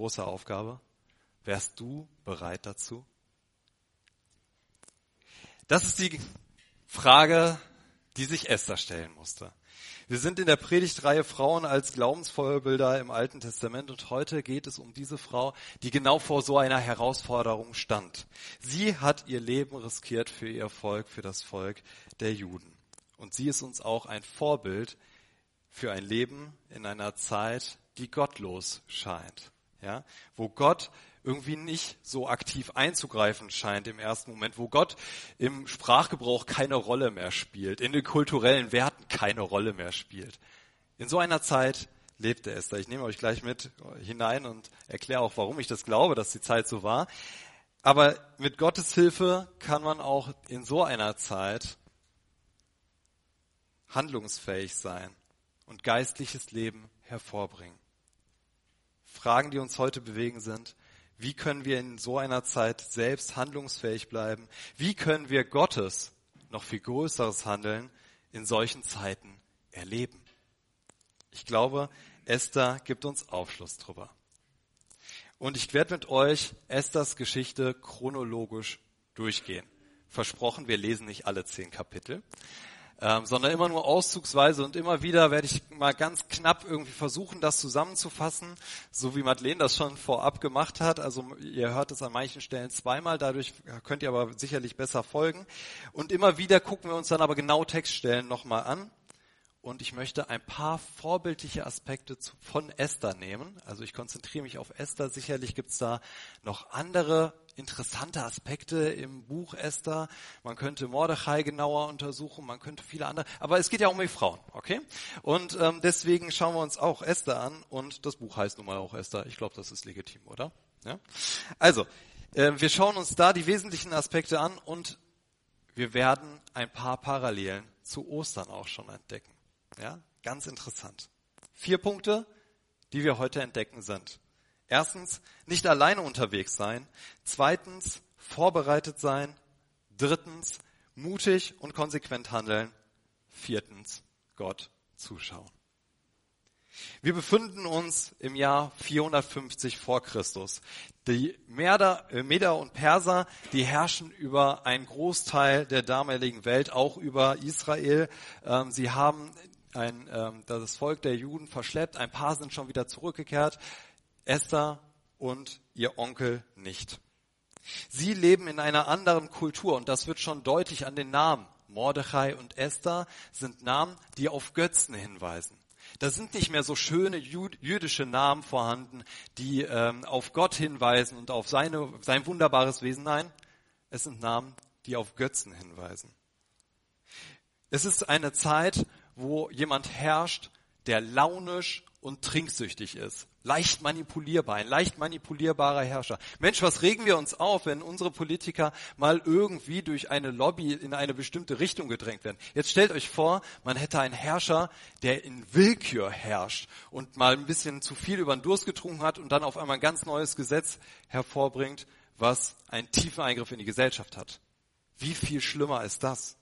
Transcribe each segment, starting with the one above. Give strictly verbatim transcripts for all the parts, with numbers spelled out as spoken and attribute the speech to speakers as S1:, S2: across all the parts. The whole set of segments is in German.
S1: große Aufgabe. Wärst du bereit dazu? Das ist die Frage, die sich Esther stellen musste. Wir sind in der Predigtreihe Frauen als Glaubensvorbilder im Alten Testament und heute geht es um diese Frau, die genau vor so einer Herausforderung stand. Sie hat ihr Leben riskiert für ihr Volk, für das Volk der Juden. Und sie ist uns auch ein Vorbild für ein Leben in einer Zeit, die gottlos scheint, ja, wo Gott irgendwie nicht so aktiv einzugreifen scheint im ersten Moment, wo Gott im Sprachgebrauch keine Rolle mehr spielt, in den kulturellen Werten keine Rolle mehr spielt. In so einer Zeit lebte Esther. Ich nehme euch gleich mit hinein und erkläre auch, warum ich das glaube, dass die Zeit so war. Aber mit Gottes Hilfe kann man auch in so einer Zeit handlungsfähig sein und geistliches Leben hervorbringen. Fragen, die uns heute bewegen, sind: Wie können wir in so einer Zeit selbst handlungsfähig bleiben? Wie können wir Gottes noch viel größeres Handeln in solchen Zeiten erleben? Ich glaube, Esther gibt uns Aufschluss drüber. Und ich werde mit euch Esthers Geschichte chronologisch durchgehen. Versprochen, wir lesen nicht alle zehn Kapitel. Ähm, sondern immer nur auszugsweise und immer wieder werde ich mal ganz knapp irgendwie versuchen, das zusammenzufassen, so wie Madeleine das schon vorab gemacht hat. Also ihr hört es an manchen Stellen zweimal, dadurch könnt ihr aber sicherlich besser folgen. Und immer wieder gucken wir uns dann aber genau Textstellen nochmal an. Und ich möchte ein paar vorbildliche Aspekte zu, von Esther nehmen. Also ich konzentriere mich auf Esther. Sicherlich gibt es da noch andere interessante Aspekte im Buch Esther. Man könnte Mordechai genauer untersuchen, man könnte viele andere. Aber es geht ja um die Frauen, okay? Und ähm, deswegen schauen wir uns auch Esther an. Und das Buch heißt nun mal auch Esther. Ich glaube, das ist legitim, oder? Ja? Also, äh, wir schauen uns da die wesentlichen Aspekte an und wir werden ein paar Parallelen zu Ostern auch schon entdecken. Ja, ganz interessant. Vier Punkte, die wir heute entdecken sind. Erstens, nicht alleine unterwegs sein. Zweitens, vorbereitet sein. Drittens, mutig und konsequent handeln. Viertens, Gott zuschauen. Wir befinden uns im Jahr vierhundertfünfzig vor Christus. Die Meder, äh, Meder und Perser, die herrschen über einen Großteil der damaligen Welt, auch über Israel. Ähm, sie haben ein, ähm, das Volk der Juden verschleppt. Ein paar sind schon wieder zurückgekehrt. Esther und ihr Onkel nicht. Sie leben in einer anderen Kultur und das wird schon deutlich an den Namen. Mordechai und Esther sind Namen, die auf Götzen hinweisen. Da sind nicht mehr so schöne jüdische Namen vorhanden, die ähm, auf Gott hinweisen und auf seine, sein wunderbares Wesen. Nein, es sind Namen, die auf Götzen hinweisen. Es ist eine Zeit, wo jemand herrscht, der launisch und trinksüchtig ist. Leicht manipulierbar, ein leicht manipulierbarer Herrscher. Mensch, was regen wir uns auf, wenn unsere Politiker mal irgendwie durch eine Lobby in eine bestimmte Richtung gedrängt werden. Jetzt stellt euch vor, man hätte einen Herrscher, der in Willkür herrscht und mal ein bisschen zu viel über den Durst getrunken hat und dann auf einmal ein ganz neues Gesetz hervorbringt, was einen tiefen Eingriff in die Gesellschaft hat. Wie viel schlimmer ist das?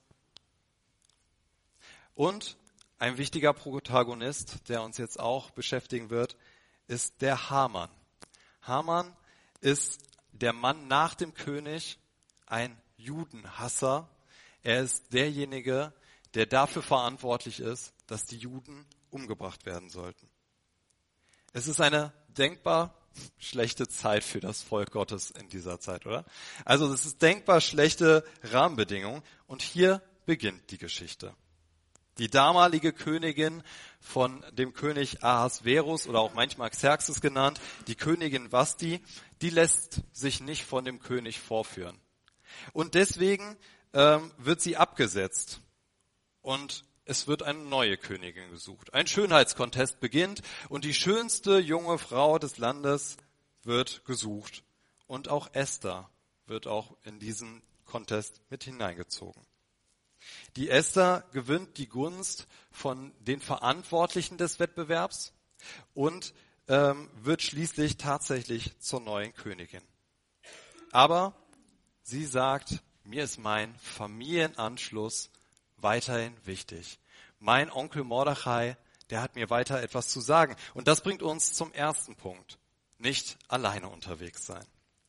S1: Und ein wichtiger Protagonist, der uns jetzt auch beschäftigen wird, ist der Haman. Haman ist der Mann nach dem König, ein Judenhasser. Er ist derjenige, der dafür verantwortlich ist, dass die Juden umgebracht werden sollten. Es ist eine denkbar schlechte Zeit für das Volk Gottes in dieser Zeit, oder? Also es ist denkbar schlechte Rahmenbedingungen und hier beginnt die Geschichte. Die damalige Königin von dem König Ahasverus oder auch manchmal Xerxes genannt, die Königin Vashti, die lässt sich nicht von dem König vorführen. Und deswegen ähm, wird sie abgesetzt und es wird eine neue Königin gesucht. Ein Schönheitskontest beginnt und die schönste junge Frau des Landes wird gesucht. Und auch Esther wird auch in diesen Contest mit hineingezogen. Die Esther gewinnt die Gunst von den Verantwortlichen des Wettbewerbs und ähm, wird schließlich tatsächlich zur neuen Königin. Aber sie sagt, mir ist mein Familienanschluss weiterhin wichtig. Mein Onkel Mordechai, der hat mir weiter etwas zu sagen. Und das bringt uns zum ersten Punkt. nicht alleine unterwegs sein.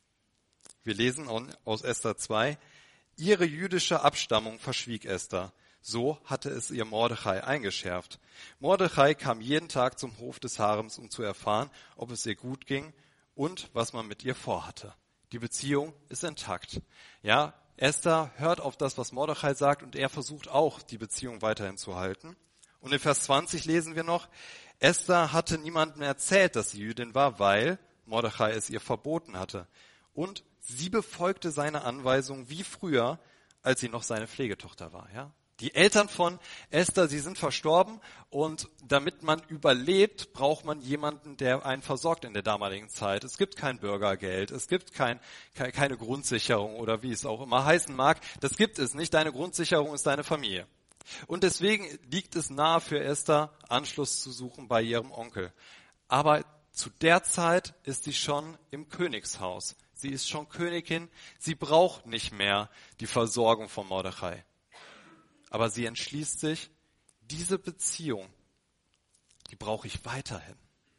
S1: Wir lesen aus Esther zwei, ihre jüdische Abstammung verschwieg Esther. So hatte es ihr Mordechai eingeschärft. Mordechai kam jeden Tag zum Hof des Harems, um zu erfahren, ob es ihr gut ging und was man mit ihr vorhatte. Die Beziehung ist intakt. Ja, Esther hört auf das, was Mordechai sagt, und er versucht auch, die Beziehung weiterhin zu halten. Und in Vers zwanzig lesen wir noch, Esther hatte niemandem erzählt, dass sie Jüdin war, weil Mordechai es ihr verboten hatte. Und sie befolgte seine Anweisung wie früher, als sie noch seine Pflegetochter war. Ja? Die Eltern von Esther, sie sind verstorben, und damit man überlebt, braucht man jemanden, der einen versorgt in der damaligen Zeit. Es gibt kein Bürgergeld, es gibt kein, keine Grundsicherung oder wie es auch immer heißen mag. Das gibt es nicht. Deine Grundsicherung ist deine Familie. Und deswegen liegt es nahe für Esther, Anschluss zu suchen bei ihrem Onkel. Aber zu der Zeit ist sie schon im Königshaus. Sie ist schon Königin. Sie braucht nicht mehr die Versorgung von Mordechai. Aber sie entschließt sich, diese Beziehung, die brauche ich weiterhin.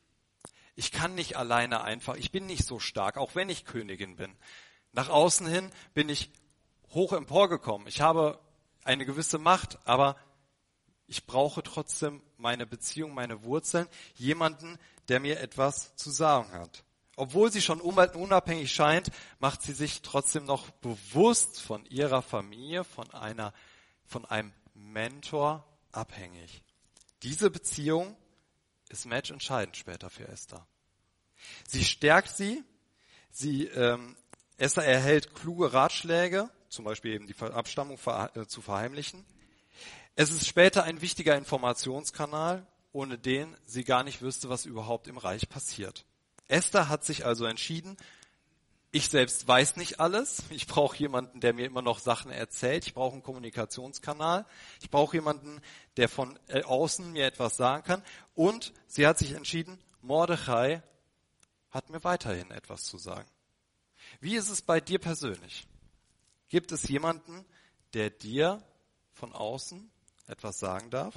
S1: Ich kann nicht alleine einfach, ich bin nicht so stark, auch wenn ich Königin bin. Nach außen hin bin ich hoch emporgekommen. Ich habe eine gewisse Macht, aber ich brauche trotzdem meine Beziehung, meine Wurzeln, jemanden, der mir etwas zu sagen hat. Obwohl sie schon unabhängig scheint, macht sie sich trotzdem noch bewusst von ihrer Familie, von einer von einem Mentor abhängig. Diese Beziehung ist matchentscheidend später für Esther. Sie stärkt sie, sie ähm, Esther erhält kluge Ratschläge, zum Beispiel eben die Abstammung äh, zu verheimlichen. Es ist später ein wichtiger Informationskanal, ohne den sie gar nicht wüsste, was überhaupt im Reich passiert. Esther hat sich also entschieden, ich selbst weiß nicht alles. Ich brauche jemanden, der mir immer noch Sachen erzählt. Ich brauche einen Kommunikationskanal. Ich brauche jemanden, der von außen mir etwas sagen kann. Und sie hat sich entschieden, Mordechai hat mir weiterhin etwas zu sagen. Wie ist es bei dir persönlich? Gibt es jemanden, der dir von außen etwas sagen darf?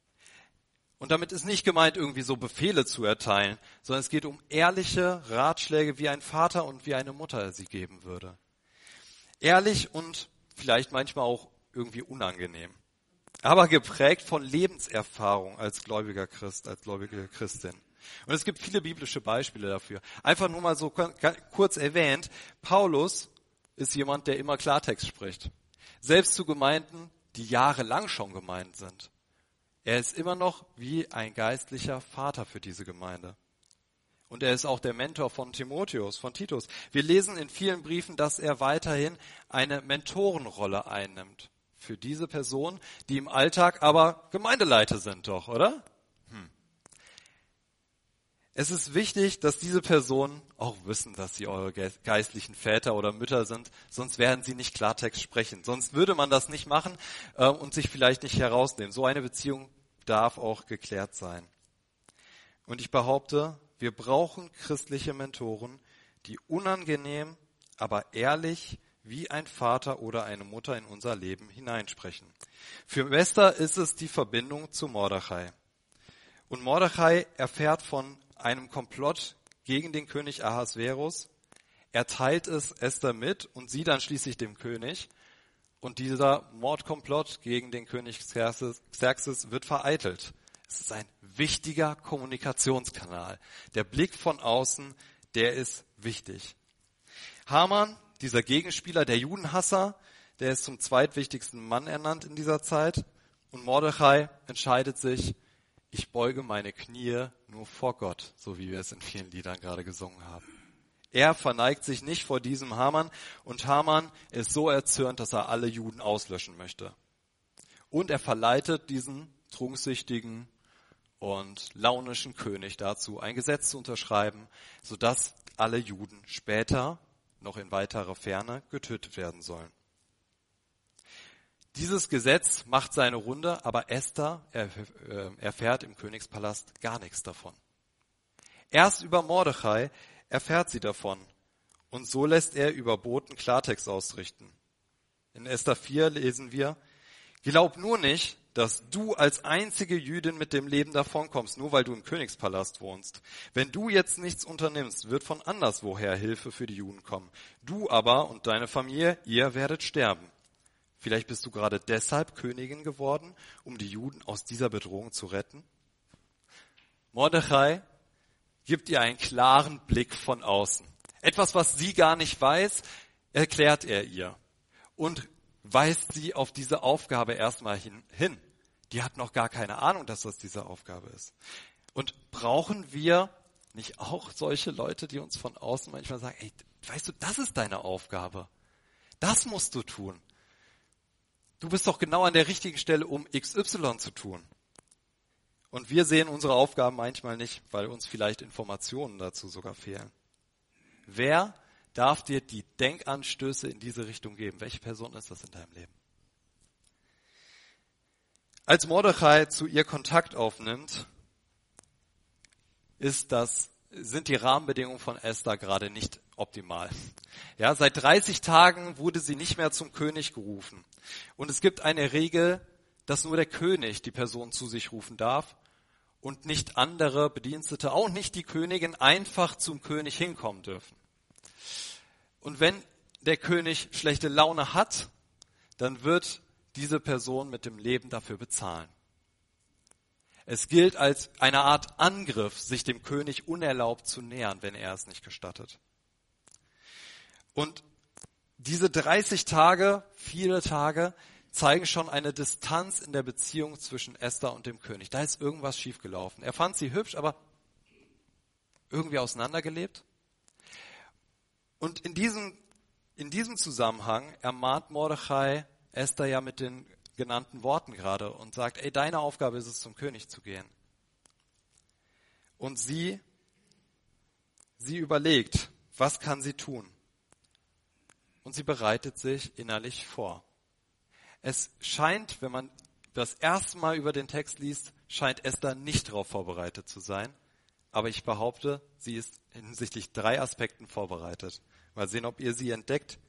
S1: Und damit ist nicht gemeint, irgendwie so Befehle zu erteilen, sondern es geht um ehrliche Ratschläge, wie ein Vater und wie eine Mutter sie geben würde. Ehrlich und vielleicht manchmal auch irgendwie unangenehm, aber geprägt von Lebenserfahrung als gläubiger Christ, als gläubige Christin. Und es gibt viele biblische Beispiele dafür. Einfach nur mal so kurz erwähnt, Paulus ist jemand, der immer Klartext spricht. Selbst zu Gemeinden, die jahrelang schon gemeint sind. Er ist immer noch wie ein geistlicher Vater für diese Gemeinde. Und er ist auch der Mentor von Timotheus, von Titus. Wir lesen in vielen Briefen, dass er weiterhin eine Mentorenrolle einnimmt. Für diese Personen, die im Alltag aber Gemeindeleiter sind doch, oder? Hm. Es ist wichtig, dass diese Personen auch wissen, dass sie eure geistlichen Väter oder Mütter sind, sonst werden sie nicht Klartext sprechen. Sonst würde man das nicht machen äh, und sich vielleicht nicht herausnehmen. So eine Beziehung darf auch geklärt sein. Und ich behaupte, wir brauchen christliche Mentoren, die unangenehm, aber ehrlich wie ein Vater oder eine Mutter in unser Leben hineinsprechen. Für Esther ist es die Verbindung zu Mordechai. Und Mordechai erfährt von einem Komplott gegen den König Ahasverus. Er teilt es Esther mit und sie dann schließlich dem König. Und dieser Mordkomplott gegen den König Xerxes wird vereitelt. Es ist ein wichtiger Kommunikationskanal. Der Blick von außen, der ist wichtig. Haman, dieser Gegenspieler, der Judenhasser, der ist zum zweitwichtigsten Mann ernannt in dieser Zeit. Und Mordechai entscheidet sich, ich beuge meine Knie nur vor Gott, so wie wir es in vielen Liedern gerade gesungen haben. Er verneigt sich nicht vor diesem Haman und Haman ist so erzürnt, dass er alle Juden auslöschen möchte. Und er verleitet diesen trunksüchtigen und launischen König dazu, ein Gesetz zu unterschreiben, sodass alle Juden später, noch in weiterer Ferne, getötet werden sollen. Dieses Gesetz macht seine Runde, aber Esther erfährt im Königspalast gar nichts davon. Erst über Mordechai erfährt sie davon und so lässt er über Boten Klartext ausrichten. In Esther vier lesen wir, glaub nur nicht, dass du als einzige Jüdin mit dem Leben davonkommst, nur weil du im Königspalast wohnst. Wenn du jetzt nichts unternimmst, wird von anderswoher Hilfe für die Juden kommen. Du aber und deine Familie, ihr werdet sterben. Vielleicht bist du gerade deshalb Königin geworden, um die Juden aus dieser Bedrohung zu retten? Mordechai gibt ihr einen klaren Blick von außen. Etwas, was sie gar nicht weiß, erklärt er ihr und weist sie auf diese Aufgabe erstmal hin. Die hat noch gar keine Ahnung, dass das diese Aufgabe ist. Und brauchen wir nicht auch solche Leute, die uns von außen manchmal sagen, ey, weißt du, das ist deine Aufgabe. Das musst du tun. Du bist doch genau an der richtigen Stelle, um X Y zu tun. Und wir sehen unsere Aufgaben manchmal nicht, weil uns vielleicht Informationen dazu sogar fehlen. Wer darf dir die Denkanstöße in diese Richtung geben? Welche Person ist das in deinem Leben? Als Mordechai zu ihr Kontakt aufnimmt, ist das, sind die Rahmenbedingungen von Esther gerade nicht optimal. Ja, seit dreißig Tagen wurde sie nicht mehr zum König gerufen. Und es gibt eine Regel, dass nur der König die Person zu sich rufen darf und nicht andere Bedienstete, auch nicht die Königin, einfach zum König hinkommen dürfen. Und wenn der König schlechte Laune hat, dann wird diese Person mit dem Leben dafür bezahlen. Es gilt als eine Art Angriff, sich dem König unerlaubt zu nähern, wenn er es nicht gestattet. Und diese dreißig Tage, viele Tage, zeigen schon eine Distanz in der Beziehung zwischen Esther und dem König. Da ist irgendwas schiefgelaufen. Er fand sie hübsch, aber irgendwie auseinandergelebt. Und in diesem, in diesem Zusammenhang ermahnt Mordechai Esther ja mit den genannten Worten gerade und sagt, ey, deine Aufgabe ist es, zum König zu gehen. Und sie, sie überlegt, was kann sie tun? Und sie bereitet sich innerlich vor. Es scheint, wenn man das erste Mal über den Text liest, scheint Esther nicht darauf vorbereitet zu sein. Aber ich behaupte, sie ist hinsichtlich drei Aspekten vorbereitet. Mal sehen, ob ihr sie entdeckt.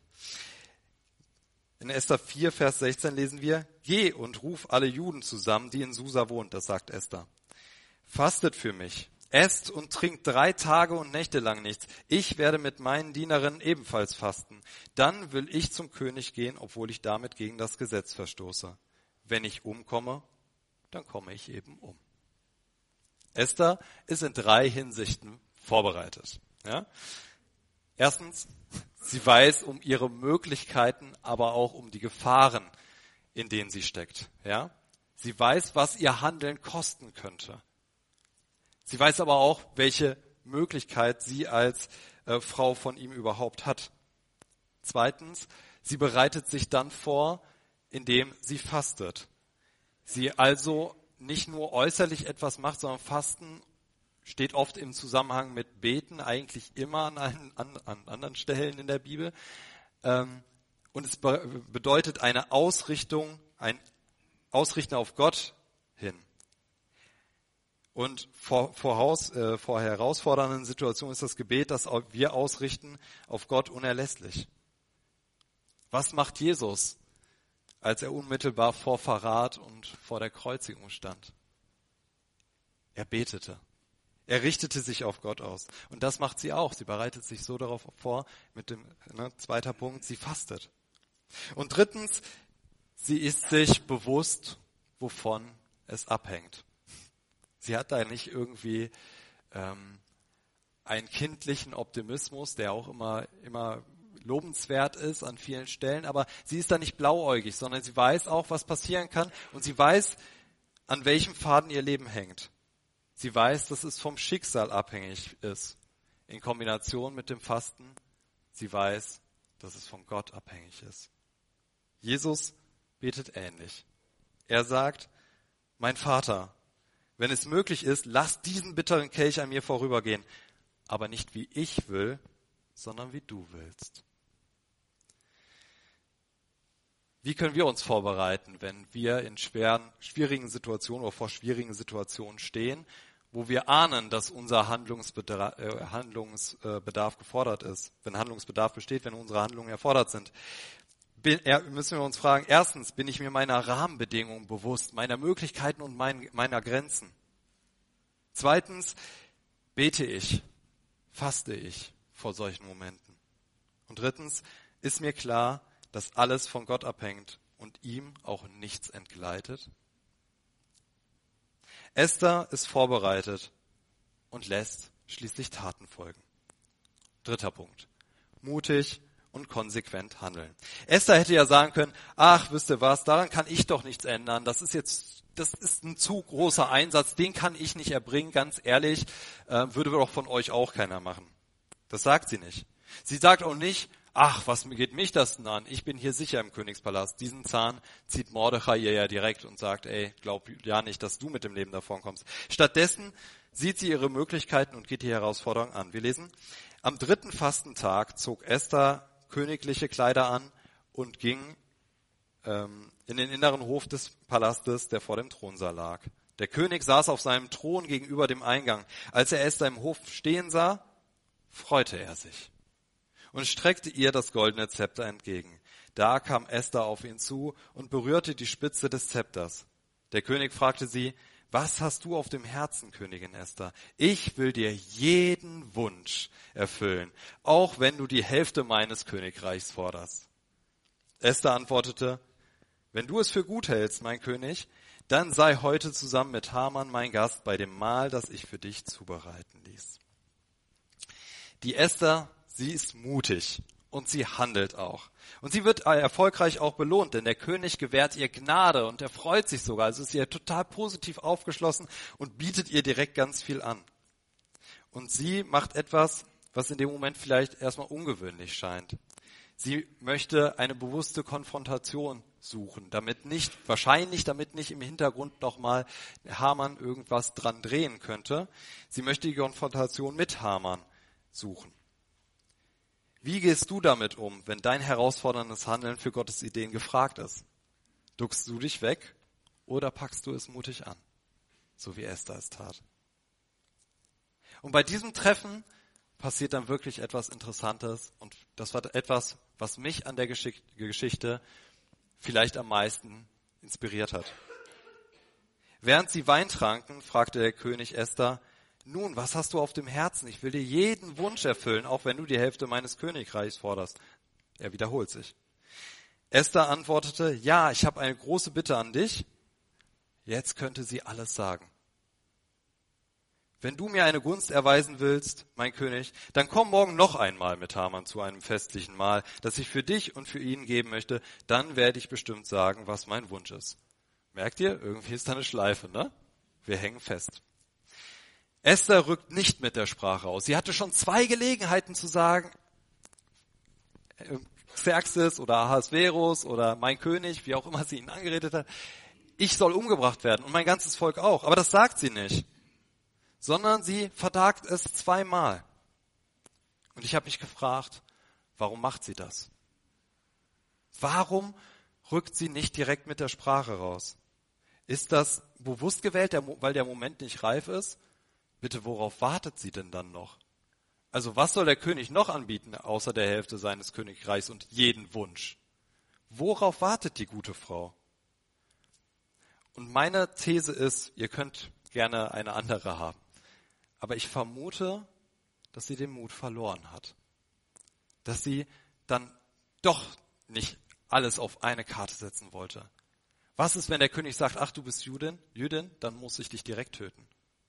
S1: In Esther vier, Vers sechzehn lesen wir, geh und ruf alle Juden zusammen, die in Susa wohnt, das sagt Esther. Fastet für mich, esst und trinkt drei Tage und Nächte lang nichts. Ich werde mit meinen Dienerinnen ebenfalls fasten. Dann will ich zum König gehen, obwohl ich damit gegen das Gesetz verstoße. Wenn ich umkomme, dann komme ich eben um. Esther ist in drei Hinsichten vorbereitet. Ja? Erstens, sie weiß um ihre Möglichkeiten, aber auch um die Gefahren, in denen sie steckt. Ja? Sie weiß, was ihr Handeln kosten könnte. Sie weiß aber auch, welche Möglichkeit sie als äh, Frau von ihm überhaupt hat. Zweitens, sie bereitet sich dann vor, indem sie fastet. Sie also nicht nur äußerlich etwas macht, sondern Fasten steht oft im Zusammenhang mit Beten, eigentlich immer an, einen, an, an anderen Stellen in der Bibel. Ähm, und es be- bedeutet eine Ausrichtung, ein Ausrichten auf Gott hin. Und vor, voraus, äh, vor herausfordernden Situationen ist das Gebet, das wir ausrichten, auf Gott unerlässlich. Was macht Jesus, als er unmittelbar vor Verrat und vor der Kreuzigung stand? Er betete. Er richtete sich auf Gott aus. Und das macht sie auch. Sie bereitet sich so darauf vor, mit dem ne, zweiter Punkt, sie fastet. Und drittens, sie ist sich bewusst, wovon es abhängt. Sie hat da nicht irgendwie ähm, einen kindlichen Optimismus, der auch immer, immer lobenswert ist an vielen Stellen, aber sie ist da nicht blauäugig, sondern sie weiß auch, was passieren kann und sie weiß, an welchem Faden ihr Leben hängt. Sie weiß, dass es vom Schicksal abhängig ist, in Kombination mit dem Fasten. Sie weiß, dass es von Gott abhängig ist. Jesus betet ähnlich. Er sagt, mein Vater, wenn es möglich ist, lass diesen bitteren Kelch an mir vorübergehen, aber nicht wie ich will, sondern wie du willst. Wie können wir uns vorbereiten, wenn wir in schweren, schwierigen Situationen oder vor schwierigen Situationen stehen, wo wir ahnen, dass unser Handlungsbedarf, äh, Handlungsbedarf gefordert ist, wenn Handlungsbedarf besteht, wenn unsere Handlungen erfordert sind? bin, er, müssen wir uns fragen, erstens, bin ich mir meiner Rahmenbedingungen bewusst, meiner Möglichkeiten und mein, meiner Grenzen? Zweitens, bete ich, faste ich vor solchen Momenten? Und drittens, ist mir klar, dass alles von Gott abhängt und ihm auch nichts entgleitet? Esther ist vorbereitet und lässt schließlich Taten folgen. Dritter Punkt. Mutig und konsequent handeln. Esther hätte ja sagen können, ach, wisst ihr was, daran kann ich doch nichts ändern. Das ist jetzt, das ist ein zu großer Einsatz, den kann ich nicht erbringen, ganz ehrlich, äh, würde doch von euch auch keiner machen. Das sagt sie nicht. Sie sagt auch nicht, ach, was geht mich das denn an? Ich bin hier sicher im Königspalast. Diesen Zahn zieht Mordechai ihr ja direkt und sagt, ey, glaub ja nicht, dass du mit dem Leben davon kommst. Stattdessen sieht sie ihre Möglichkeiten und geht die Herausforderung an. Wir lesen, am dritten Fastentag zog Esther königliche Kleider an und ging ähm, in den inneren Hof des Palastes, der vor dem Thronsaal lag. Der König saß auf seinem Thron gegenüber dem Eingang. Als er Esther im Hof stehen sah, freute er sich und streckte ihr das goldene Zepter entgegen. Da kam Esther auf ihn zu und berührte die Spitze des Zepters. Der König fragte sie, was hast du auf dem Herzen, Königin Esther? Ich will dir jeden Wunsch erfüllen, auch wenn du die Hälfte meines Königreichs forderst. Esther antwortete, wenn du es für gut hältst, mein König, dann sei heute zusammen mit Haman mein Gast bei dem Mahl, das ich für dich zubereiten ließ. Die Esther, sie ist mutig und sie handelt auch. Und sie wird erfolgreich auch belohnt, denn der König gewährt ihr Gnade und er freut sich sogar. Also ist ihr total positiv aufgeschlossen und bietet ihr direkt ganz viel an. Und sie macht etwas, was in dem Moment vielleicht erstmal ungewöhnlich scheint. Sie möchte eine bewusste Konfrontation suchen, damit nicht, wahrscheinlich damit nicht im Hintergrund nochmal Haman irgendwas dran drehen könnte. Sie möchte die Konfrontation mit Haman suchen. Wie gehst du damit um, wenn dein herausforderndes Handeln für Gottes Ideen gefragt ist? Duckst du dich weg oder packst du es mutig an, so wie Esther es tat? Und bei diesem Treffen passiert dann wirklich etwas Interessantes und das war etwas, was mich an der Geschichte vielleicht am meisten inspiriert hat. Während sie Wein tranken, fragte der König Esther, nun, was hast du auf dem Herzen? Ich will dir jeden Wunsch erfüllen, auch wenn du die Hälfte meines Königreichs forderst. Er wiederholt sich. Esther antwortete, ja, ich habe eine große Bitte an dich. Jetzt könnte sie alles sagen. Wenn du mir eine Gunst erweisen willst, mein König, dann komm morgen noch einmal mit Haman zu einem festlichen Mahl, das ich für dich und für ihn geben möchte. Dann werde ich bestimmt sagen, was mein Wunsch ist. Merkt ihr? Irgendwie ist da eine Schleife, ne? Wir hängen fest. Esther rückt nicht mit der Sprache aus. Sie hatte schon zwei Gelegenheiten zu sagen, Xerxes oder Ahasverus oder mein König, wie auch immer sie ihn angeredet hat, ich soll umgebracht werden und mein ganzes Volk auch. Aber das sagt sie nicht, sondern sie vertagt es zweimal. Und ich habe mich gefragt, warum macht sie das? Warum rückt sie nicht direkt mit der Sprache raus? Ist das bewusst gewählt, weil der Moment nicht reif ist? Bitte, worauf wartet sie denn dann noch? Also was soll der König noch anbieten, außer der Hälfte seines Königreichs und jeden Wunsch? Worauf wartet die gute Frau? Und meine These ist, ihr könnt gerne eine andere haben, aber ich vermute, dass sie den Mut verloren hat. Dass sie dann doch nicht alles auf eine Karte setzen wollte. Was ist, wenn der König sagt, ach, du bist Jüdin, Jüdin, dann muss ich dich direkt töten?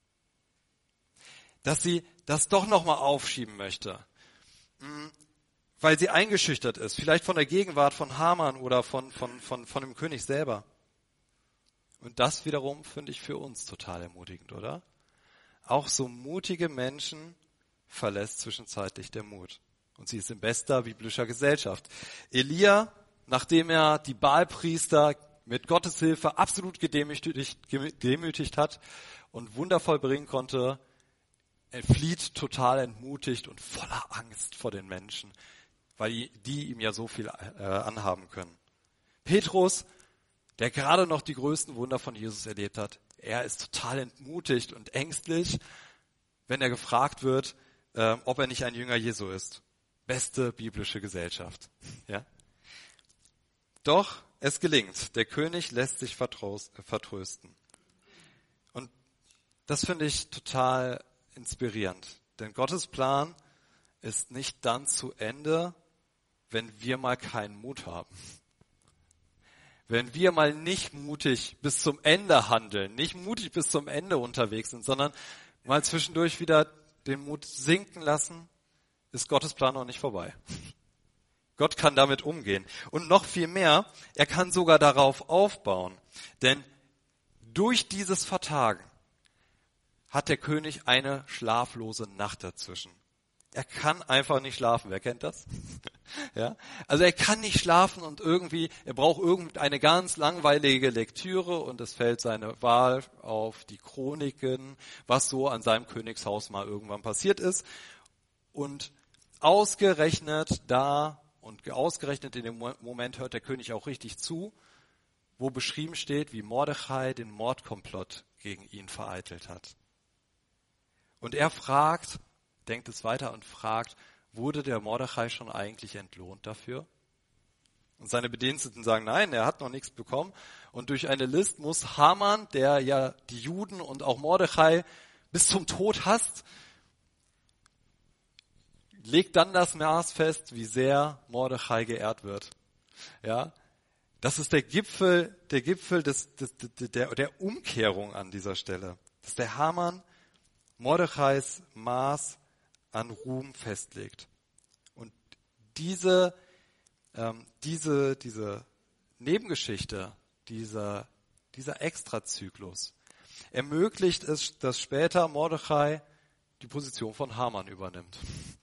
S1: Dass sie das doch nochmal aufschieben möchte, weil sie eingeschüchtert ist, vielleicht von der Gegenwart von Haman oder von, von, von, von dem König selber. Und das wiederum finde ich für uns total ermutigend, oder? Auch so mutige Menschen verlässt zwischenzeitlich der Mut. Und sie ist in bester biblischer Gesellschaft. Elia, nachdem er die Baalpriester mit Gottes Hilfe absolut gedemütigt, gedemütigt hat und Wunder vollbringen konnte, er flieht total entmutigt und voller Angst vor den Menschen, weil die, die ihm ja so viel äh, anhaben können. Petrus, der gerade noch die größten Wunder von Jesus erlebt hat, er ist total entmutigt und ängstlich, wenn er gefragt wird, äh, ob er nicht ein Jünger Jesu ist. Beste biblische Gesellschaft. Ja? Doch es gelingt. Der König lässt sich vertrösten. Und das finde ich total inspirierend. Denn Gottes Plan ist nicht dann zu Ende, wenn wir mal keinen Mut haben. Wenn wir mal nicht mutig bis zum Ende handeln, nicht mutig bis zum Ende unterwegs sind, sondern mal zwischendurch wieder den Mut sinken lassen, ist Gottes Plan noch nicht vorbei. Gott kann damit umgehen. Und noch viel mehr, er kann sogar darauf aufbauen. Denn durch dieses Vertagen hat der König eine schlaflose Nacht dazwischen. Er kann einfach nicht schlafen. Wer kennt das? Ja? Also er kann nicht schlafen und irgendwie, er braucht irgendeine ganz langweilige Lektüre und es fällt seine Wahl auf die Chroniken, was so an seinem Königshaus mal irgendwann passiert ist. Und ausgerechnet da und ausgerechnet in dem Moment hört der König auch richtig zu, wo beschrieben steht, wie Mordechai den Mordkomplott gegen ihn vereitelt hat. Und er fragt, denkt es weiter und fragt, wurde der Mordechai schon eigentlich entlohnt dafür? Und seine Bediensteten sagen, nein, er hat noch nichts bekommen. Und durch eine List muss Haman, der ja die Juden und auch Mordechai bis zum Tod hasst, legt dann das Maß fest, wie sehr Mordechai geehrt wird. Ja, das ist der Gipfel, der Gipfel des, des, der, der Umkehrung an dieser Stelle. Dass der Haman Mordechais Maß an Ruhm festlegt. Und diese, ähm, diese, diese Nebengeschichte, dieser, dieser Extrazyklus ermöglicht es, dass später Mordechai die Position von Haman übernimmt.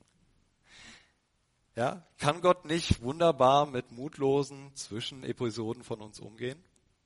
S1: Ja, kann Gott nicht wunderbar mit mutlosen Zwischenepisoden von uns umgehen?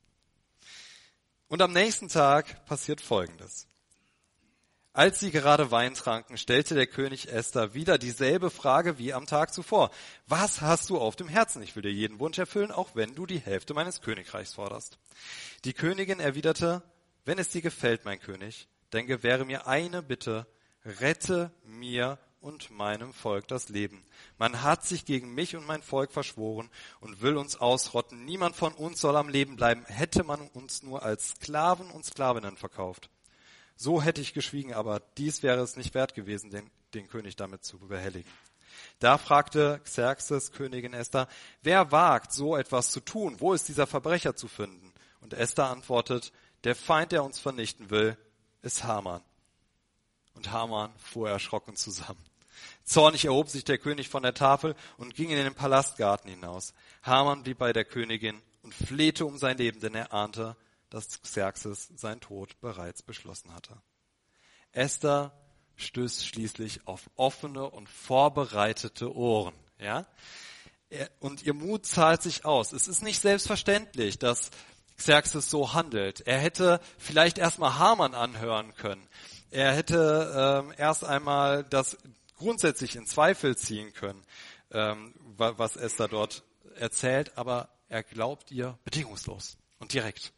S1: Und am nächsten Tag passiert Folgendes. Als sie gerade Wein tranken, stellte der König Esther wieder dieselbe Frage wie am Tag zuvor. Was hast du auf dem Herzen? Ich will dir jeden Wunsch erfüllen, auch wenn du die Hälfte meines Königreichs forderst. Die Königin erwiderte, wenn es dir gefällt, mein König, dann gewähre mir eine Bitte, rette mir und meinem Volk das Leben. Man hat sich gegen mich und mein Volk verschworen und will uns ausrotten. Niemand von uns soll am Leben bleiben. Hätte man uns nur als Sklaven und Sklavinnen verkauft. So hätte ich geschwiegen, aber dies wäre es nicht wert gewesen, den, den König damit zu behelligen. Da fragte Xerxes Königin Esther, wer wagt, so etwas zu tun? Wo ist dieser Verbrecher zu finden? Und Esther antwortet, der Feind, der uns vernichten will, ist Haman. Und Haman fuhr erschrocken zusammen. Zornig erhob sich der König von der Tafel und ging in den Palastgarten hinaus. Haman blieb bei der Königin und flehte um sein Leben, denn er ahnte, dass Xerxes seinen Tod bereits beschlossen hatte. Esther stößt schließlich auf offene und vorbereitete Ohren. Ja? Und ihr Mut zahlt sich aus. Es ist nicht selbstverständlich, dass Xerxes so handelt. Er hätte vielleicht erstmal Haman anhören können. Er hätte ähm, erst einmal das grundsätzlich in Zweifel ziehen können, ähm, was Esther dort erzählt, aber er glaubt ihr bedingungslos und direkt.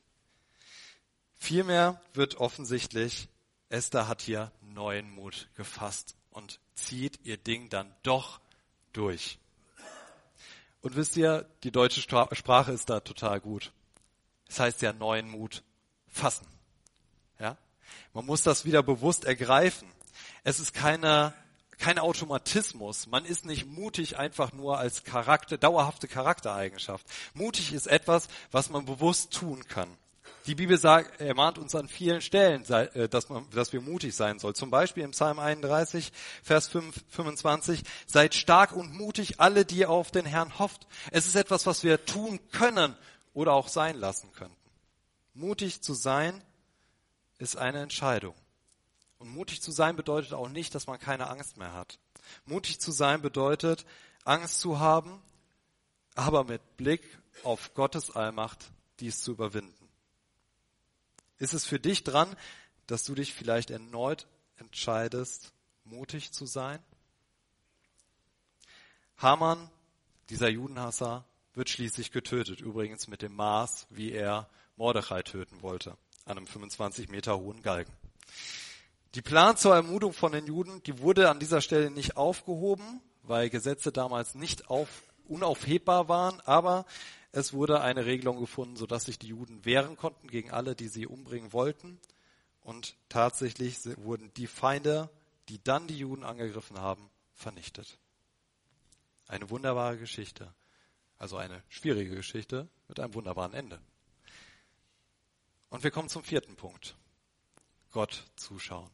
S1: Vielmehr wird offensichtlich, Esther hat hier neuen Mut gefasst und zieht ihr Ding dann doch durch. Und wisst ihr, die deutsche Sprache ist da total gut. Es heißt ja neuen Mut fassen. Ja? Man muss das wieder bewusst ergreifen. Es ist keine Kein Automatismus. Man ist nicht mutig einfach nur als Charakter, dauerhafte Charaktereigenschaft. Mutig ist etwas, was man bewusst tun kann. Die Bibel sagt, ermahnt uns an vielen Stellen, dass, man, dass wir mutig sein sollen. Zum Beispiel im Psalm einunddreißig, Vers fünfundzwanzig, seid stark und mutig, alle, die auf den Herrn hofft. Es ist etwas, was wir tun können oder auch sein lassen könnten. Mutig zu sein ist eine Entscheidung. Und mutig zu sein bedeutet auch nicht, dass man keine Angst mehr hat. Mutig zu sein bedeutet, Angst zu haben, aber mit Blick auf Gottes Allmacht dies zu überwinden. Ist es für dich dran, dass du dich vielleicht erneut entscheidest, mutig zu sein? Haman, dieser Judenhasser, wird schließlich getötet. Übrigens mit dem Maß, wie er Mordechai töten wollte, an einem fünfundzwanzig Meter hohen Galgen. Die Plan zur Ermutigung von den Juden, die wurde an dieser Stelle nicht aufgehoben, weil Gesetze damals nicht auf, unaufhebbar waren, aber es wurde eine Regelung gefunden, sodass sich die Juden wehren konnten gegen alle, die sie umbringen wollten. Und tatsächlich wurden die Feinde, die dann die Juden angegriffen haben, vernichtet. Eine wunderbare Geschichte. Also eine schwierige Geschichte mit einem wunderbaren Ende. Und wir kommen zum vierten Punkt. Gott zuschauen.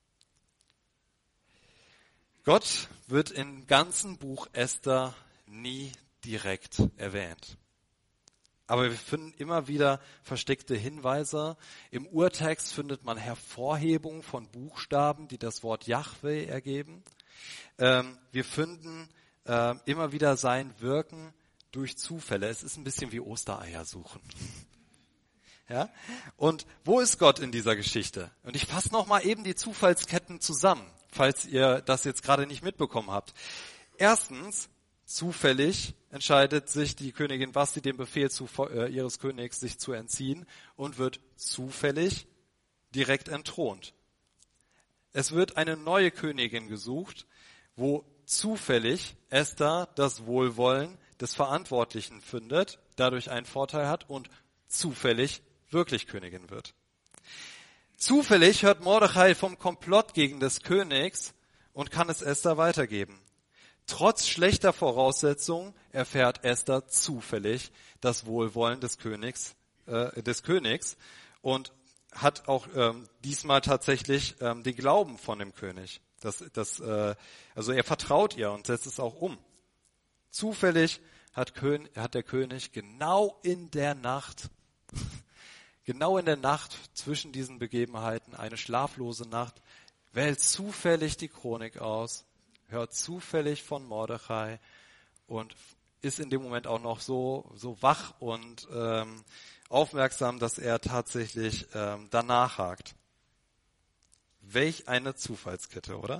S1: Gott wird im ganzen Buch Esther nie direkt erwähnt. Aber wir finden immer wieder versteckte Hinweise. Im Urtext findet man Hervorhebungen von Buchstaben, die das Wort Jahwe ergeben. Ähm, wir finden äh, immer wieder sein Wirken durch Zufälle. Es ist ein bisschen wie Ostereier suchen. Ja? Und wo ist Gott in dieser Geschichte? Und ich fasse nochmal eben die Zufallsketten zusammen, falls ihr das jetzt gerade nicht mitbekommen habt. Erstens, zufällig entscheidet sich die Königin Vasti dem Befehl zu, äh, ihres Königs, sich zu entziehen und wird zufällig direkt entthront. Es wird eine neue Königin gesucht, wo zufällig Esther das Wohlwollen des Verantwortlichen findet, dadurch einen Vorteil hat und zufällig wirklich Königin wird. Zufällig hört Mordechai vom Komplott gegen des Königs und kann es Esther weitergeben. Trotz schlechter Voraussetzungen erfährt Esther zufällig das Wohlwollen des Königs, äh, des Königs und hat auch ähm, diesmal tatsächlich ähm, den Glauben von dem König. Das, das, äh, also er vertraut ihr und setzt es auch um. Zufällig hat, Kön- hat der König genau in der Nacht, genau in der Nacht zwischen diesen Begebenheiten, eine schlaflose Nacht, wählt zufällig die Chronik aus, hört zufällig von Mordechai und ist in dem Moment auch noch so, so wach und ähm, aufmerksam, dass er tatsächlich ähm, danach hakt. Welch eine Zufallskette, oder?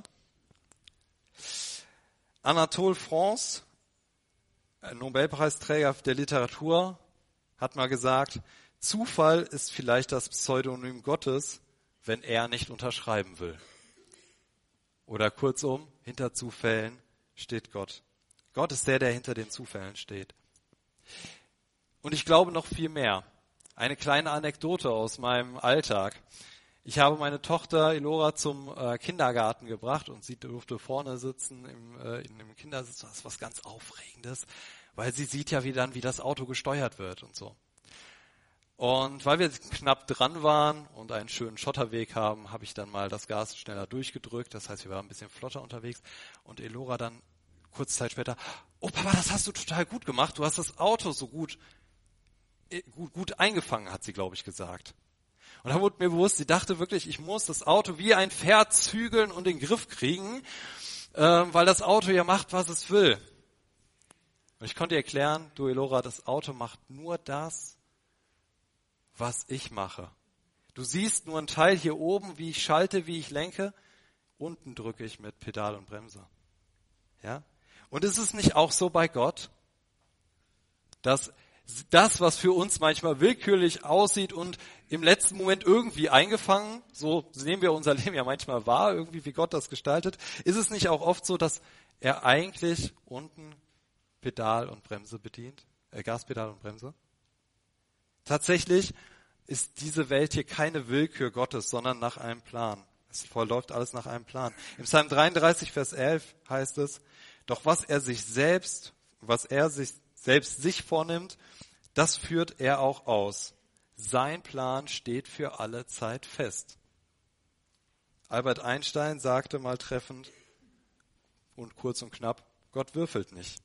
S1: Anatole France, Nobelpreisträger der Literatur, hat mal gesagt, Zufall ist vielleicht das Pseudonym Gottes, wenn er nicht unterschreiben will. Oder kurzum, hinter Zufällen steht Gott. Gott ist der, der hinter den Zufällen steht. Und ich glaube noch viel mehr. Eine kleine Anekdote aus meinem Alltag. Ich habe meine Tochter Elora zum äh, Kindergarten gebracht und sie durfte vorne sitzen im, äh, in dem Kindersitz. Das ist was ganz Aufregendes, weil sie sieht ja wie dann, wie das Auto gesteuert wird und so. Und weil wir knapp dran waren und einen schönen Schotterweg haben, habe ich dann mal das Gas schneller durchgedrückt. Das heißt, wir waren ein bisschen flotter unterwegs. Und Elora dann kurze Zeit später, oh Papa, das hast du total gut gemacht. Du hast das Auto so gut, gut, gut eingefangen, hat sie, glaube ich, gesagt. Und da wurde mir bewusst, sie dachte wirklich, ich muss das Auto wie ein Pferd zügeln und in den Griff kriegen, äh, weil das Auto ja macht, was es will. Und ich konnte ihr erklären, du Elora, das Auto macht nur das, was ich mache. Du siehst nur einen Teil hier oben, wie ich schalte, wie ich lenke. Unten drücke ich mit Pedal und Bremse. Ja? Und ist es nicht auch so bei Gott, dass das, was für uns manchmal willkürlich aussieht und im letzten Moment irgendwie eingefangen, so sehen wir unser Leben ja manchmal wahr, irgendwie wie Gott das gestaltet, ist es nicht auch oft so, dass er eigentlich unten Pedal und Bremse bedient, äh, Gaspedal und Bremse? Tatsächlich ist diese Welt hier keine Willkür Gottes, sondern nach einem Plan. Es verläuft alles nach einem Plan. Im Psalm dreiunddreißig, Vers elf heißt es, doch was er sich selbst, was er sich selbst sich vornimmt, das führt er auch aus. Sein Plan steht für alle Zeit fest. Albert Einstein sagte mal treffend und kurz und knapp, Gott würfelt nicht.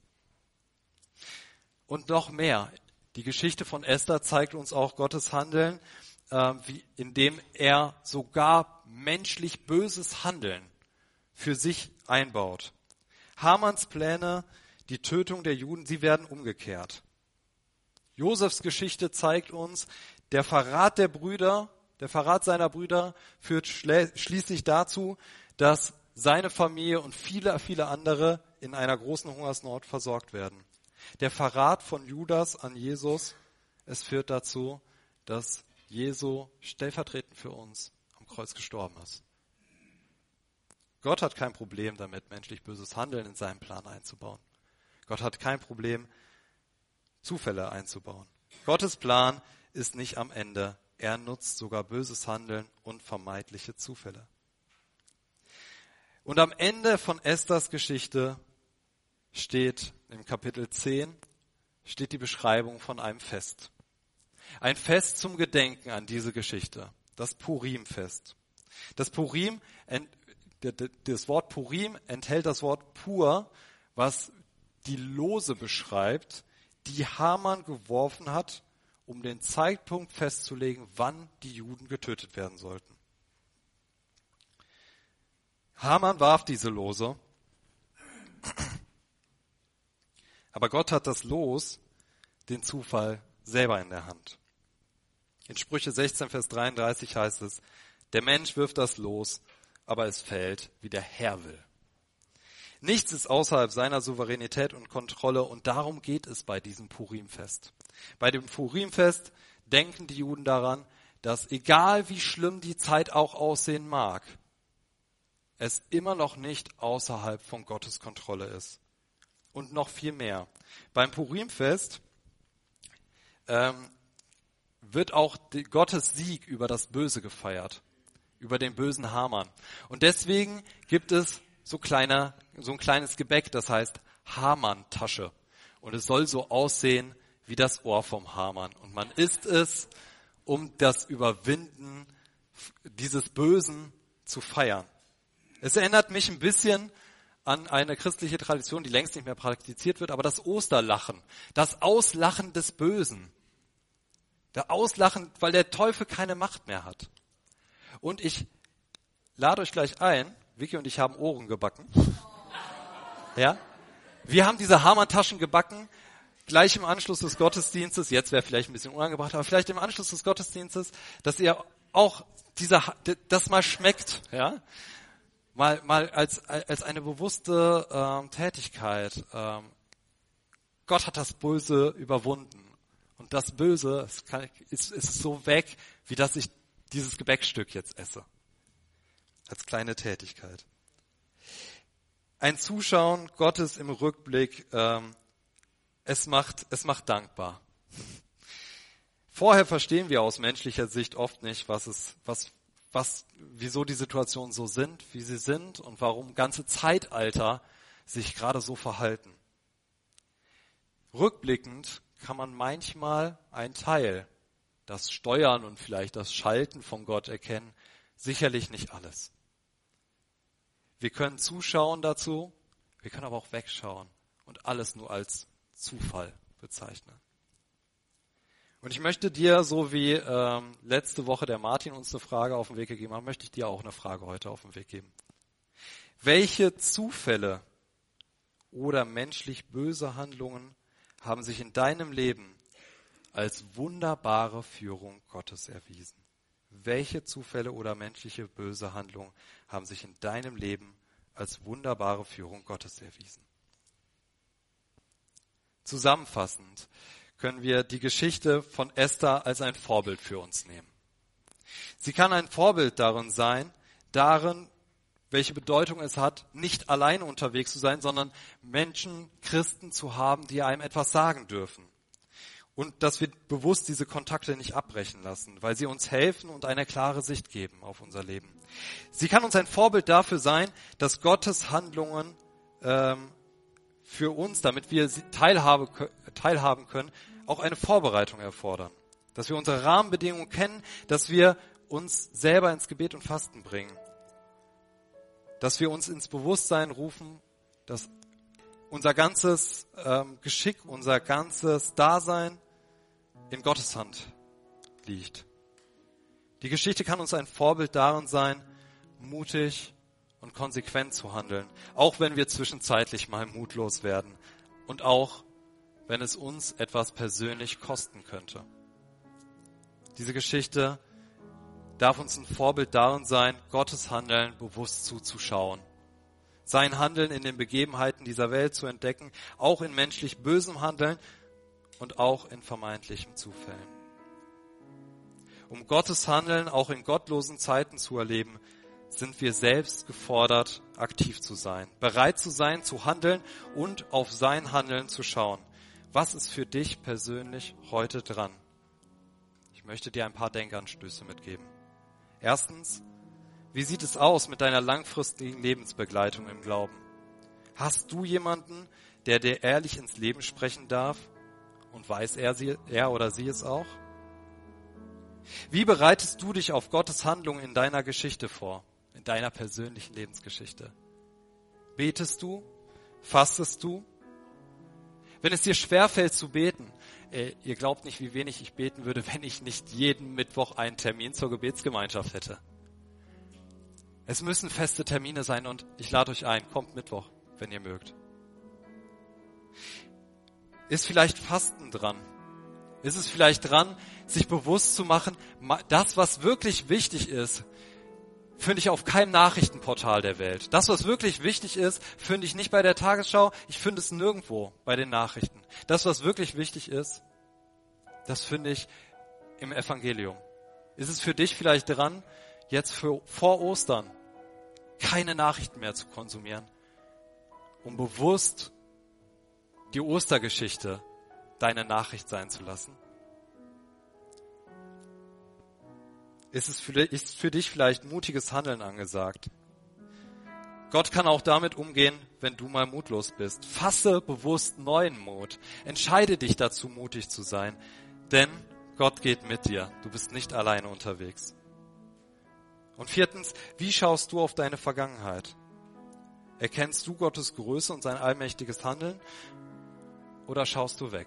S1: Und noch mehr. Die Geschichte von Esther zeigt uns auch Gottes Handeln, äh, wie, indem er sogar menschlich böses Handeln für sich einbaut. Hamans Pläne, die Tötung der Juden, sie werden umgekehrt. Josefs Geschichte zeigt uns, der Verrat der Brüder, der Verrat seiner Brüder führt schlä- schließlich dazu, dass seine Familie und viele, viele andere in einer großen Hungersnot versorgt werden. Der Verrat von Judas an Jesus, es führt dazu, dass Jesu stellvertretend für uns am Kreuz gestorben ist. Gott hat kein Problem damit, menschlich böses Handeln in seinen Plan einzubauen. Gott hat kein Problem, Zufälle einzubauen. Gottes Plan ist nicht am Ende. Er nutzt sogar böses Handeln und vermeintliche Zufälle. Und am Ende von Esthers Geschichte steht im Kapitel zehn, steht die Beschreibung von einem Fest. Ein Fest zum Gedenken an diese Geschichte, das Purim-Fest. Das Purim, das Wort Purim enthält das Wort Pur, was die Lose beschreibt, die Haman geworfen hat, um den Zeitpunkt festzulegen, wann die Juden getötet werden sollten. Haman warf diese Lose, aber Gott hat das Los, den Zufall, selber in der Hand. In Sprüche sechzehn, Vers dreiunddreißig heißt es, der Mensch wirft das Los, aber es fällt, wie der Herr will. Nichts ist außerhalb seiner Souveränität und Kontrolle und darum geht es bei diesem Purimfest. Bei dem Purimfest denken die Juden daran, dass egal wie schlimm die Zeit auch aussehen mag, es immer noch nicht außerhalb von Gottes Kontrolle ist. Und noch viel mehr. Beim Purimfest ähm, wird auch die, Gottes Sieg über das Böse gefeiert, über den bösen Haman. Und deswegen gibt es so, kleiner, so ein kleines Gebäck, das heißt Haman-Tasche. Und es soll so aussehen wie das Ohr vom Haman. Und man isst es, um das Überwinden dieses Bösen zu feiern. Es erinnert mich ein bisschen an eine christliche Tradition, die längst nicht mehr praktiziert wird, aber das Osterlachen, das Auslachen des Bösen. Der Auslachen, weil der Teufel keine Macht mehr hat. Und ich lade euch gleich ein, Vicky und ich haben Ohren gebacken. Ja? Wir haben diese Haman-Taschen gebacken, gleich im Anschluss des Gottesdienstes, jetzt wäre vielleicht ein bisschen unangebracht, aber vielleicht im Anschluss des Gottesdienstes, dass ihr auch dieser, das mal schmeckt, ja? Mal, mal als, als eine bewusste ähm, Tätigkeit. Ähm, Gott hat das Böse überwunden. Und das Böse ist, kann, ist, ist so weg, wie dass ich dieses Gebäckstück jetzt esse. Als kleine Tätigkeit. Ein Zuschauen Gottes im Rückblick, ähm, es macht, es macht dankbar. Vorher verstehen wir aus menschlicher Sicht oft nicht, was es, was, was, wieso die Situationen so sind, wie sie sind und warum ganze Zeitalter sich gerade so verhalten. Rückblickend kann man manchmal einen Teil, das Steuern und vielleicht das Schalten von Gott erkennen, sicherlich nicht alles. Wir können zuschauen dazu, wir können aber auch wegschauen und alles nur als Zufall bezeichnen. Und ich möchte dir, so wie ähm, letzte Woche der Martin uns eine Frage auf den Weg gegeben hat, möchte ich dir auch eine Frage heute auf den Weg geben. Welche Zufälle oder menschlich böse Handlungen haben sich in deinem Leben als wunderbare Führung Gottes erwiesen? Welche Zufälle oder menschliche böse Handlungen haben sich in deinem Leben als wunderbare Führung Gottes erwiesen? Zusammenfassend können wir die Geschichte von Esther als ein Vorbild für uns nehmen. Sie kann ein Vorbild darin sein, darin, welche Bedeutung es hat, nicht allein unterwegs zu sein, sondern Menschen, Christen zu haben, die einem etwas sagen dürfen. Und dass wir bewusst diese Kontakte nicht abbrechen lassen, weil sie uns helfen und eine klare Sicht geben auf unser Leben. Sie kann uns ein Vorbild dafür sein, dass Gottes Handlungen ähm, für uns, damit wir sie teilhabe, teilhaben können, auch eine Vorbereitung erfordern. Dass wir unsere Rahmenbedingungen kennen, dass wir uns selber ins Gebet und Fasten bringen. Dass wir uns ins Bewusstsein rufen, dass unser ganzes ähm, Geschick, unser ganzes Dasein in Gottes Hand liegt. Die Geschichte kann uns ein Vorbild darin sein, mutig und konsequent zu handeln, auch wenn wir zwischenzeitlich mal mutlos werden und auch wenn es uns etwas persönlich kosten könnte. Diese Geschichte darf uns ein Vorbild darin sein, Gottes Handeln bewusst zuzuschauen. Sein Handeln in den Begebenheiten dieser Welt zu entdecken, auch in menschlich bösem Handeln und auch in vermeintlichen Zufällen. Um Gottes Handeln auch in gottlosen Zeiten zu erleben, sind wir selbst gefordert, aktiv zu sein, bereit zu sein, zu handeln und auf sein Handeln zu schauen. Was ist für dich persönlich heute dran? Ich möchte dir ein paar Denkanstöße mitgeben. Erstens, wie sieht es aus mit deiner langfristigen Lebensbegleitung im Glauben? Hast du jemanden, der dir ehrlich ins Leben sprechen darf? Und weiß er, sie, er oder sie es auch? Wie bereitest du dich auf Gottes Handlung in deiner Geschichte vor, in deiner persönlichen Lebensgeschichte? Betest du? Fastest du? Wenn es dir schwerfällt zu beten, ey, ihr glaubt nicht, wie wenig ich beten würde, wenn ich nicht jeden Mittwoch einen Termin zur Gebetsgemeinschaft hätte. Es müssen feste Termine sein und ich lade euch ein, kommt Mittwoch, wenn ihr mögt. Ist vielleicht Fasten dran? Ist es vielleicht dran, sich bewusst zu machen, das, was wirklich wichtig ist, finde ich auf keinem Nachrichtenportal der Welt. Das, was wirklich wichtig ist, finde ich nicht bei der Tagesschau, ich finde es nirgendwo bei den Nachrichten. Das, was wirklich wichtig ist, das finde ich im Evangelium. Ist es für dich vielleicht dran, jetzt für, vor Ostern keine Nachrichten mehr zu konsumieren, um bewusst die Ostergeschichte deine Nachricht sein zu lassen? Ist es für, ist für dich vielleicht mutiges Handeln angesagt? Gott kann auch damit umgehen, wenn du mal mutlos bist. Fasse bewusst neuen Mut. Entscheide dich dazu, mutig zu sein. Denn Gott geht mit dir. Du bist nicht alleine unterwegs. Und viertens, wie schaust du auf deine Vergangenheit? Erkennst du Gottes Größe und sein allmächtiges Handeln? Oder schaust du weg?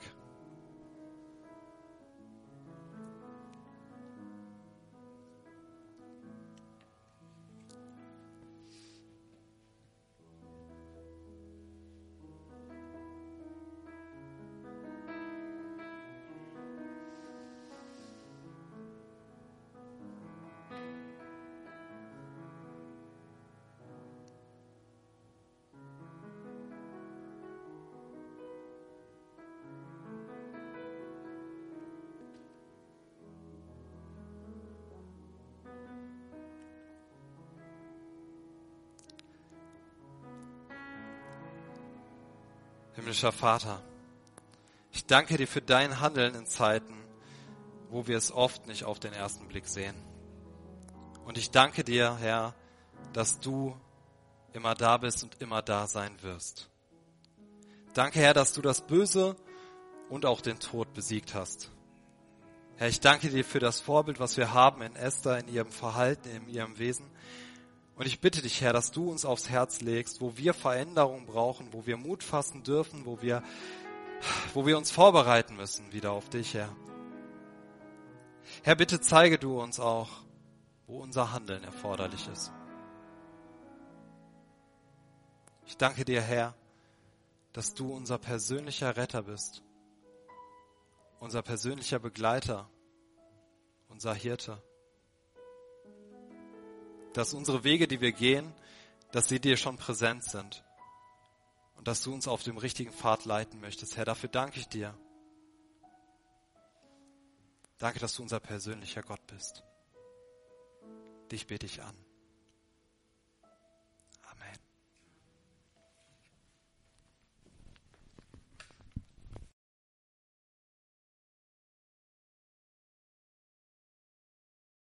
S1: Himmlischer Vater, ich danke dir für dein Handeln in Zeiten, wo wir es oft nicht auf den ersten Blick sehen. Und ich danke dir, Herr, dass du immer da bist und immer da sein wirst. Danke, Herr, dass du das Böse und auch den Tod besiegt hast. Herr, ich danke dir für das Vorbild, was wir haben in Esther, in ihrem Verhalten, in ihrem Wesen. Und ich bitte dich, Herr, dass du uns aufs Herz legst, wo wir Veränderung brauchen, wo wir Mut fassen dürfen, wo wir, wo wir uns vorbereiten müssen wieder auf dich, Herr. Herr, bitte zeige du uns auch, wo unser Handeln erforderlich ist. Ich danke dir, Herr, dass du unser persönlicher Retter bist, unser persönlicher Begleiter, unser Hirte. Dass unsere Wege, die wir gehen, dass sie dir schon präsent sind und dass du uns auf dem richtigen Pfad leiten möchtest. Herr, dafür danke ich dir. Danke, dass du unser persönlicher Gott bist. Dich bete ich an.